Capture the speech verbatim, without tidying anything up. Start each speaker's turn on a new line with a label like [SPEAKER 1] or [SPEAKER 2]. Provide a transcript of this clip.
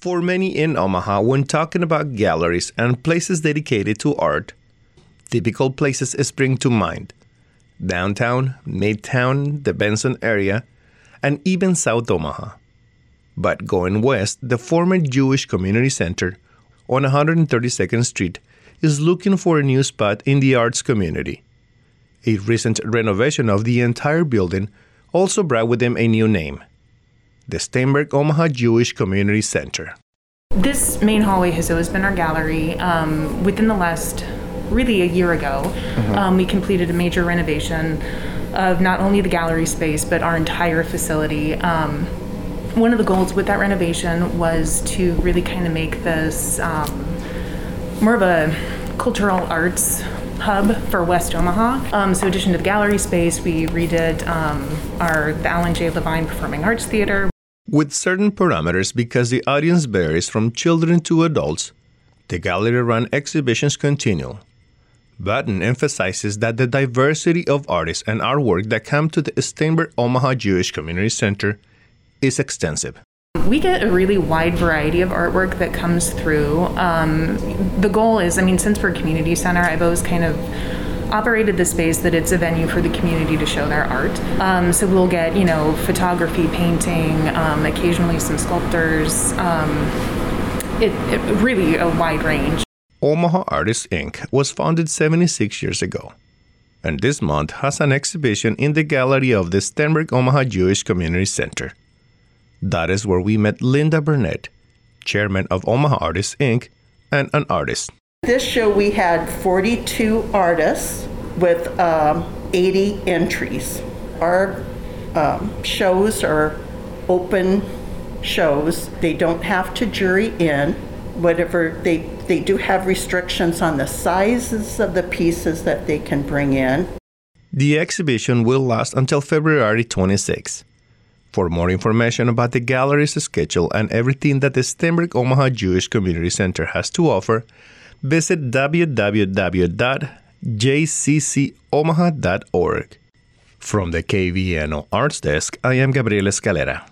[SPEAKER 1] For many in Omaha, when talking about galleries and places dedicated to art, typical places spring to mind: downtown, Midtown, the Benson area, and even South Omaha. But going west, the former Jewish Community Center on one hundred thirty-second Street is looking for a new spot in the arts community. A recent renovation of the entire building also brought with them a new name: the Steinberg Omaha Jewish Community Center.
[SPEAKER 2] This main hallway has always been our gallery. Um, within the last, really a year ago, mm-hmm. um, we completed a major renovation of not only the gallery space, but our entire facility. Um, one of the goals with that renovation was to really kind of make this um, more of a cultural arts hub for West Omaha. Um, so in addition to the gallery space, we redid um, our the Alan J. Levine Performing Arts Theater.
[SPEAKER 1] With certain parameters, because the audience varies from children to adults, the gallery-run exhibitions continue. Button emphasizes that the diversity of artists and artwork that come to the Steinberg Omaha Jewish Community Center is extensive.
[SPEAKER 2] We get a really wide variety of artwork that comes through. Um, the goal is, I mean, since we're a community center, I've always kind of operated the space that it's a venue for the community to show their art. Um, so we'll get, you know, photography, painting, um, occasionally some sculptors. Um, it, it really a wide range.
[SPEAKER 1] Omaha Artists, Incorporated was founded seventy-six years ago, and this month has an exhibition in the gallery of the Steinberg Omaha Jewish Community Center. That is where we met Linda Burnett, chairman of Omaha Artists, Incorporated, and an artist.
[SPEAKER 3] This show we had forty-two artists with um, eighty entries. Our um, shows are open shows. They don't have to jury in. Whatever they they do have restrictions on the sizes of the pieces that they can bring in.
[SPEAKER 1] The exhibition will last until February twenty-sixth. For more information about the gallery's schedule and everything that the Steinberg Omaha Jewish Community Center has to offer, visit w w w dot j c c omaha dot org. From the K V N O Arts Desk, I am Gabriel Escalera.